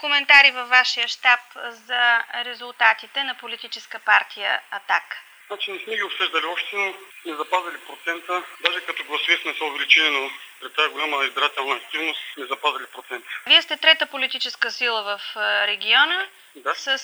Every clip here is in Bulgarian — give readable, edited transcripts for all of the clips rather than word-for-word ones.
коментари във вашия щаб за резултатите на политическа партия „Атака“? Значи не сме ги обсъждали още, но сме запазили процента. Даже като гласове сме се увеличили, но при тази голяма избирателна активност сме запазили процента. Вие сте трета политическа сила в региона, Да. с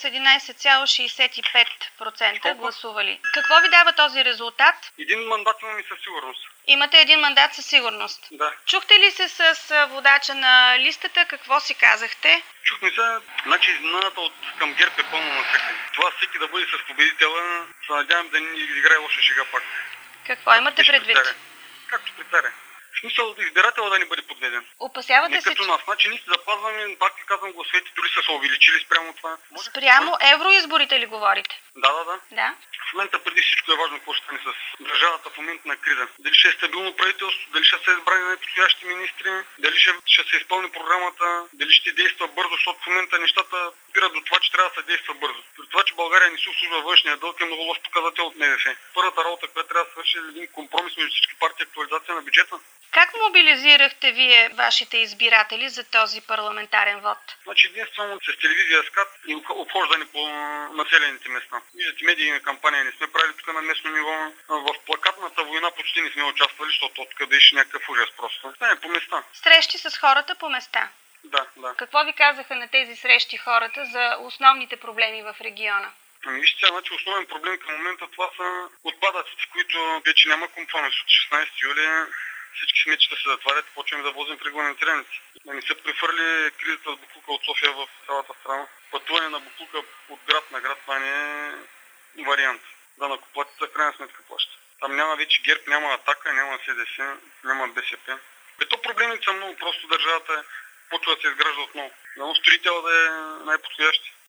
11,65% Колко? гласували. Какво ви дава този резултат? Един мандат имаме със сигурност. Имате един мандат със сигурност. Да. Чухте ли се с водача на листата? Какво си казахте? Чухме се, значи изненадата от към ГЕРБ е пълно навсякъде. Това всеки да бъде с победителя, се надявам да ни играе лоша шега пак. Какво имате предвид? Както притаря. В смисъл избирател да не бъде подведен. Опасявате Не се, като нас. Значи ние ще запазваме, пак ви казвам, гласовете дори са се увеличили спрямо това. спрямо евроизборите ли говорите? Да. Да. В момента преди всичко е важно какво ще стане с държавата в момент на криза. Дали ще е стабилно правителство, дали ще са избрани най-подходящи министри, дали ще се изпълни програмата, дали ще действа бързо, защото в момента нещата спират до това, че трябва да се действа бързо. При това, че България не се обслужва външния дълг, е много лош показател от МВФ. Първата работа, която трябва да свърши, е един компромис между всички партии, актуализация на бюджета. Как мобилизирахте вие вашите избиратели за този парламентарен вод? Значи единствено с телевизия СКАТ и обхождане по населените места. Виждате, медийна кампания не сме правили тук на местно ниво. В плакатната война почти не сме участвали, защото тук беше някакъв ужас просто. Не, по места. Срещи с хората по места? Да. Какво ви казаха на тези срещи хората за основните проблеми в региона? Вижте, значи основен проблем към момента това са отпадъците, които вече няма компромис от 16 юли. Всички сметища се затварят и почваме да возим в регламентираните. Да не се прехвърли кризата с буклука от София в цялата страна. Пътуване на буклука от град на град, това не е вариант. Данъкоплатеца в крайна сметка плаща. Там няма вече ГЕРБ, няма Атака, няма СДС, няма БСП. Ето проблемите са много, просто държавата почва да се изгражда отново. Дано строител да е най-подходящ.